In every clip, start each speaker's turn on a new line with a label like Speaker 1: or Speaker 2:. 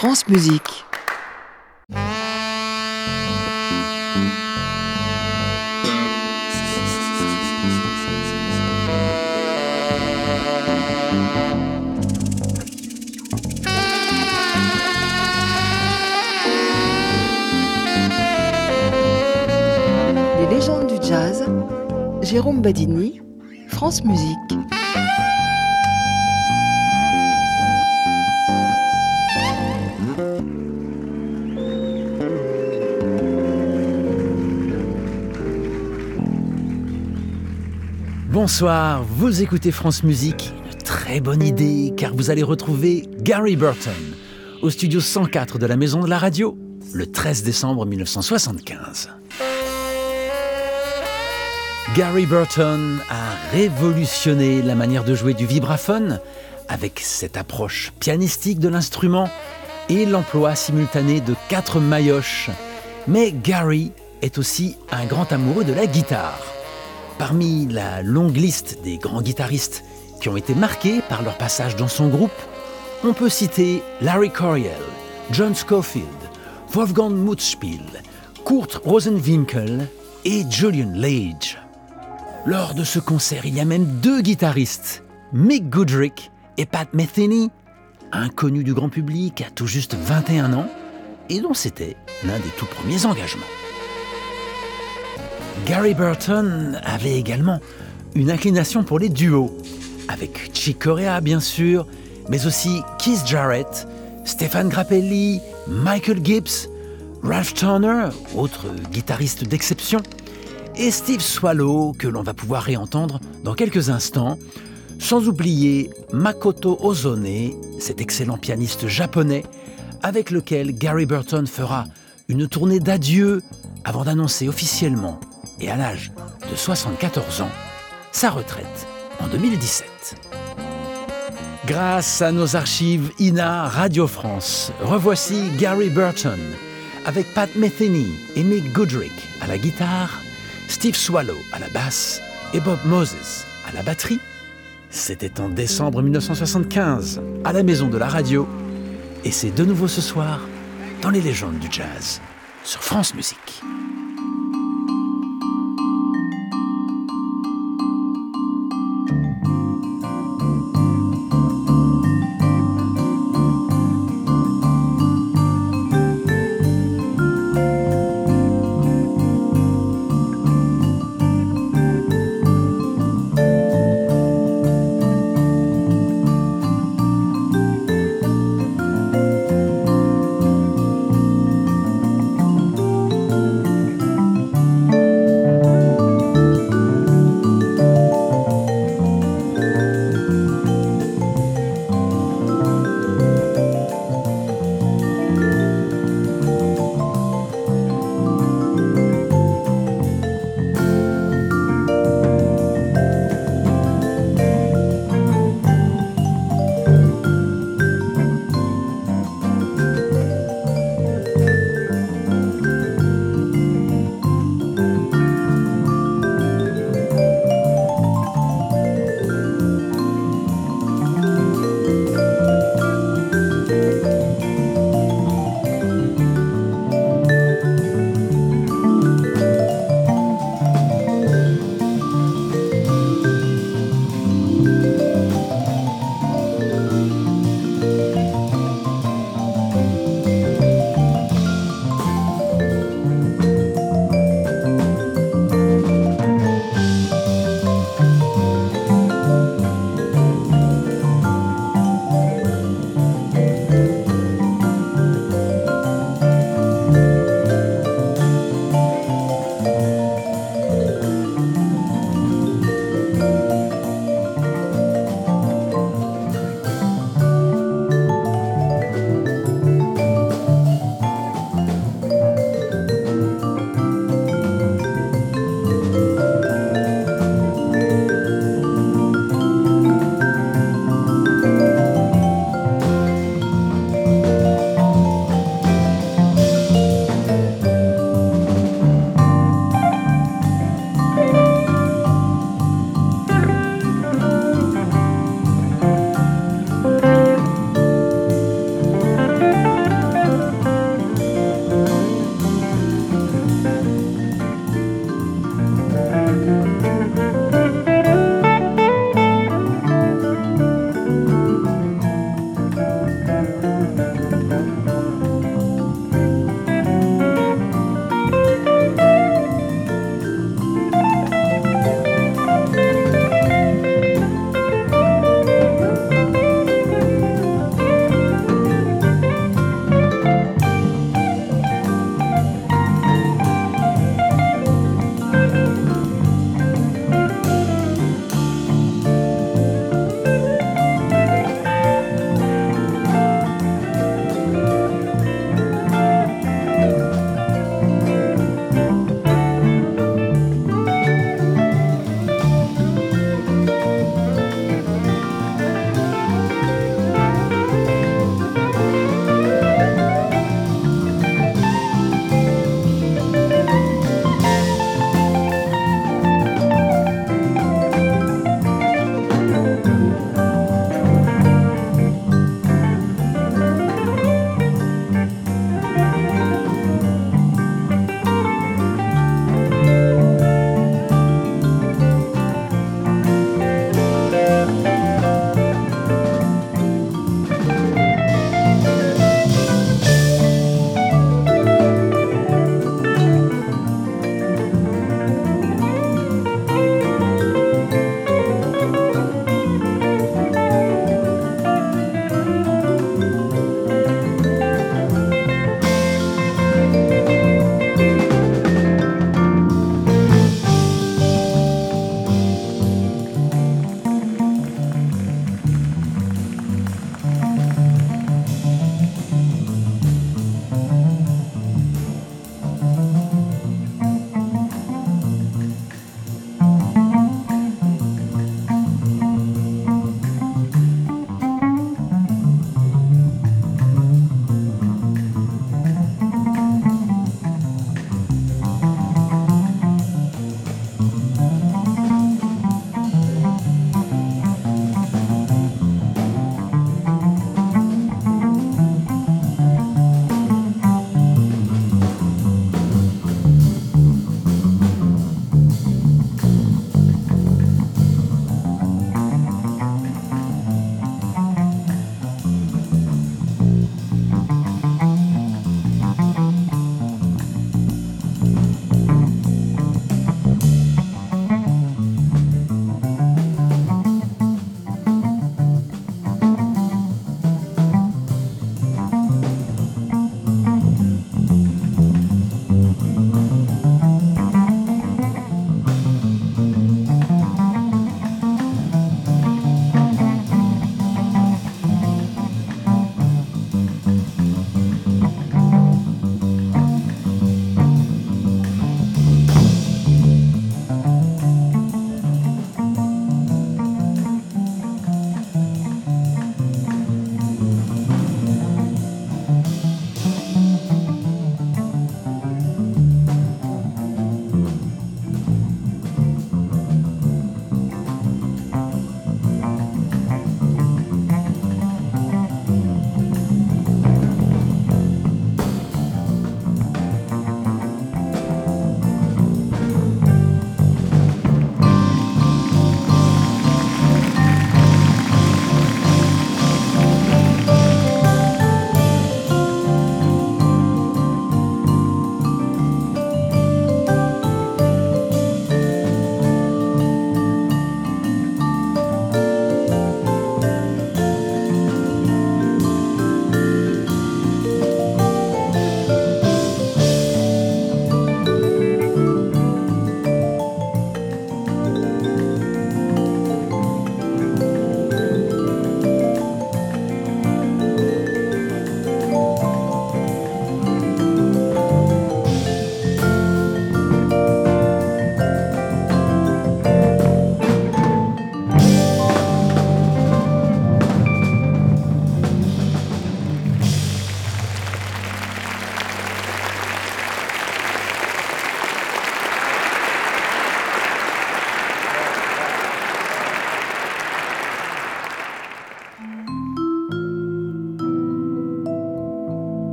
Speaker 1: France Musique. Les légendes du jazz, Jérôme Badini, France Musique.
Speaker 2: Bonsoir, vous écoutez France Musique, une très bonne idée car vous allez retrouver Gary Burton au studio 104 de la Maison de la Radio le 13 décembre 1975. Gary Burton a révolutionné la manière de jouer du vibraphone avec cette approche pianistique de l'instrument et l'emploi simultané de 4 maillotches. Mais Gary est aussi un grand amoureux de la guitare. Parmi la longue liste des grands guitaristes qui ont été marqués par leur passage dans son groupe, on peut citer Larry Coryell, John Scofield, Wolfgang Mutzspiel, Kurt Rosenwinkel et Julian Lage. Lors de ce concert, il y a même 2 guitaristes, Mick Goodrick et Pat Metheny, inconnus du grand public à tout juste 21 ans et dont c'était l'un des tout premiers engagements. Gary Burton avait également une inclination pour les duos, avec Chick Corea bien sûr, mais aussi Keith Jarrett, Stéphane Grappelli, Michael Gibbs, Ralph Turner, autre guitariste d'exception, et Steve Swallow, que l'on va pouvoir réentendre dans quelques instants, sans oublier Makoto Ozone, cet excellent pianiste japonais, avec lequel Gary Burton fera une tournée d'adieu avant d'annoncer officiellement, et à l'âge de 74 ans, sa retraite en 2017. Grâce à nos archives INA Radio France, revoici Gary Burton avec Pat Metheny et Mick Goodrick à la guitare, Steve Swallow à la basse et Bob Moses à la batterie. C'était en décembre 1975 à la Maison de la Radio et c'est de nouveau ce soir dans les légendes du jazz sur France Musique.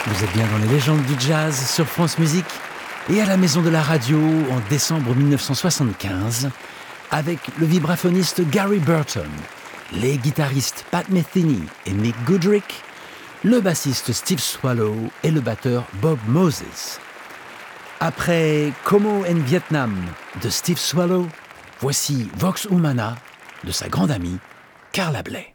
Speaker 2: Vous êtes bien dans les légendes du jazz sur France Musique et à la Maison de la Radio en décembre 1975 avec le vibraphoniste Gary Burton, les guitaristes Pat Metheny et Mick Goodrick, le bassiste Steve Swallow et le batteur Bob Moses. Après Como en Vietnam de Steve Swallow, voici Vox Humana de sa grande amie Carla Bley.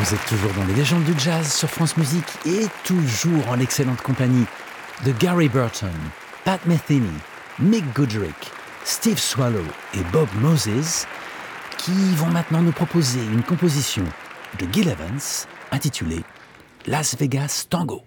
Speaker 2: Vous êtes toujours dans les légendes du jazz sur France Musique et toujours en l'excellente compagnie de Gary Burton, Pat Metheny, Mick Goodrick, Steve Swallow et Bob Moses qui vont maintenant nous proposer une composition de Gil Evans intitulée Las Vegas Tango.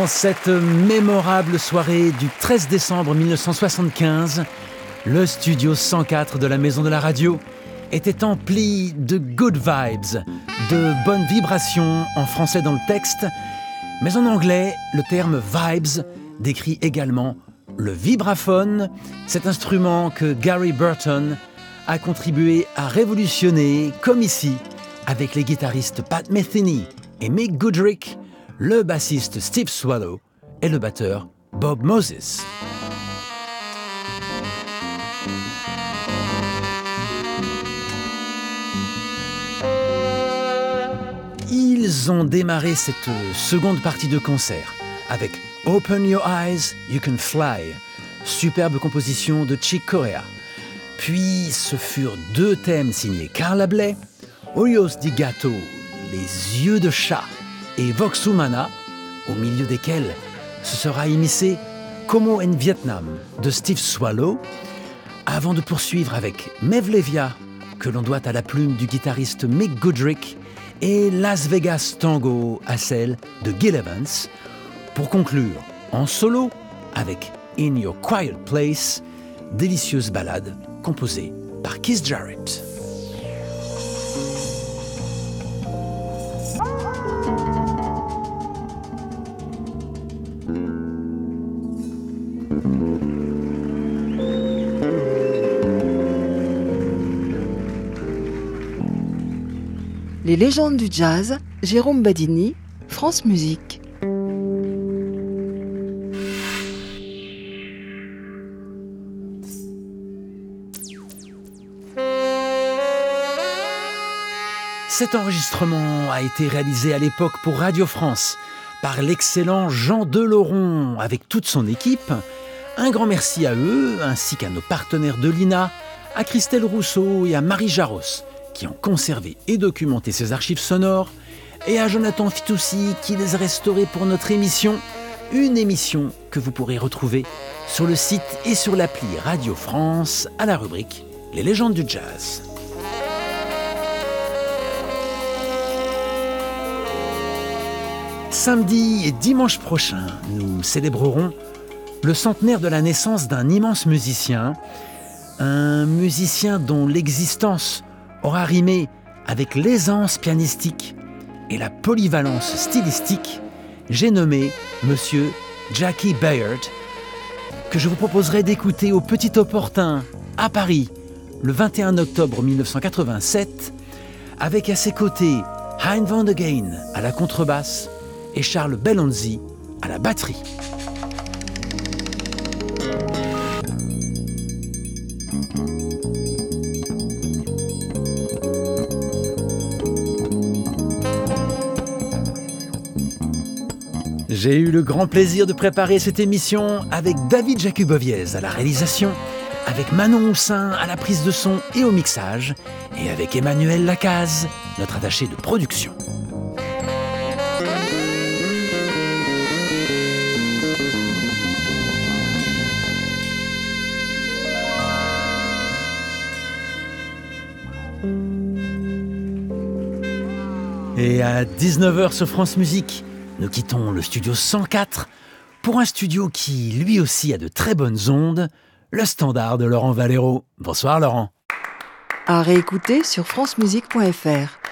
Speaker 2: En cette mémorable soirée du 13 décembre 1975, le studio 104 de la Maison de la Radio était empli de good vibes, de bonnes vibrations en français dans le texte, mais en anglais, le terme vibes décrit également le vibraphone, cet instrument que Gary Burton a contribué à révolutionner, comme ici, avec les guitaristes Pat Metheny et Mick Goodrick, le bassiste Steve Swallow et le batteur Bob Moses. Ils ont démarré cette seconde partie de concert avec Open Your Eyes, You Can Fly, superbe composition de Chick Corea. Puis ce furent deux thèmes signés Carla Bley, Ojos de Gato, les yeux de chat, et Vox Humana, au milieu desquels se sera immiscé Como en Vietnam de Steve Swallow, avant de poursuivre avec Mevlevia, que l'on doit à la plume du guitariste Mick Goodrick, et Las Vegas Tango à celle de Gil Evans, pour conclure en solo avec In Your Quiet Place, délicieuse ballade composée par Keith Jarrett.
Speaker 1: Les légendes du jazz, Jérôme Badini, France Musique.
Speaker 2: Cet enregistrement a été réalisé à l'époque pour Radio France par l'excellent Jean Deloron avec toute son équipe. Un grand merci à eux, ainsi qu'à nos partenaires de l'INA, à Christelle Rousseau et à Marie Jaros, qui ont conservé et documenté ces archives sonores, et à Jonathan Fitoussi qui les a restaurées pour notre émission, une émission que vous pourrez retrouver sur le site et sur l'appli Radio France à la rubrique Les légendes du jazz. Samedi et dimanche prochain, nous célébrerons le centenaire de la naissance d'un immense musicien, un musicien dont l'existence aura rimé avec l'aisance pianistique et la polyvalence stylistique. J'ai nommé Monsieur Jackie Bayard, que je vous proposerai d'écouter au Petit Opportun à Paris le 21 octobre 1987, avec à ses côtés Hein van der Geyn à la contrebasse et Charles Bellonzi à la batterie. J'ai eu le grand plaisir de préparer cette émission avec David Jakubowiez à la réalisation, avec Manon Houssin à la prise de son et au mixage, et avec Emmanuel Lacaze, notre attaché de production. Et à 19h sur France Musique, nous quittons le studio 104 pour un studio qui, lui aussi, a de très bonnes ondes, le standard de Laurent Valero. Bonsoir Laurent.
Speaker 1: À réécouter sur francemusique.fr.